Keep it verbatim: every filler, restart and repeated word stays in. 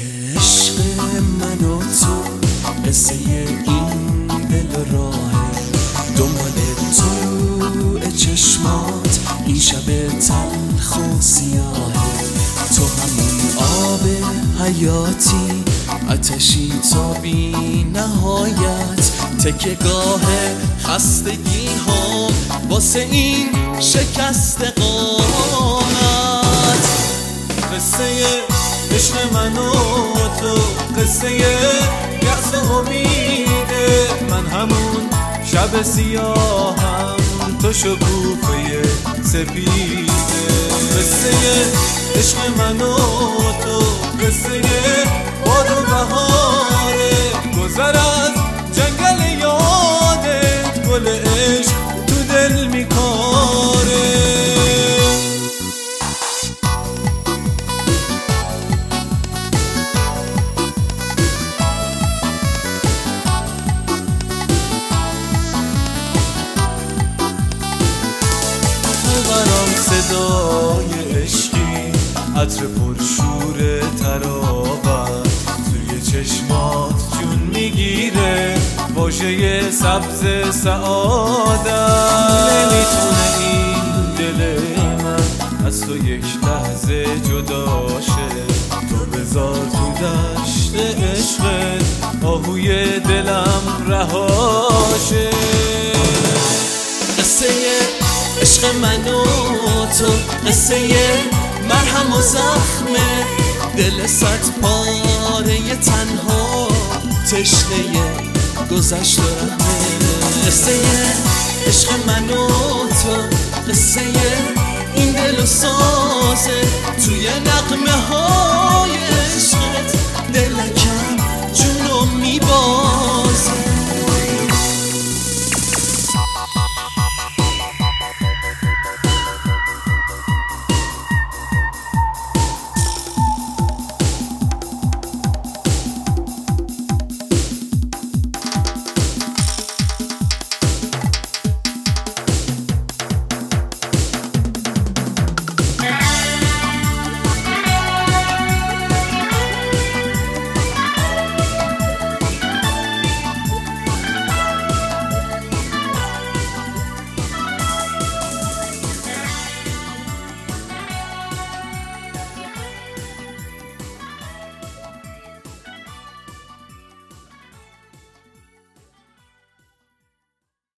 عشق من و تو، قصه این دل و راه، دنبال طلوع چشمات این شب تلخ و سیاهه. تو همون آب حیاتی، آتشی تا بی نهایت، تکیه‌گاه خستگی ها واسه این شکست قامت. قصه عشق من و تو، قصه یأس و امیده، من همون شب سیاهم، تو شکوفه سپیده. قصه عشق من و تو، قصه باد و بهاره، گذر از جنگل یادت، گل عشق تو دل میکاره. برام صدای عشقی، عطر پرشور ترابت، توی چشمات جون میگیره، واژه سبز سعادت. نمیتونه این دل من از تو یک لحظه جدا شه، تو بذار تو دشت عشقت آهوی دلم رهاشه. قصه عشق من و تو، قصه مرهم و زخمه، دل صد پاره تنها، تشنه گذشت و رحمه. قصه عشق من و تو، قصه این دل و سازه، توی نغمه های عشقت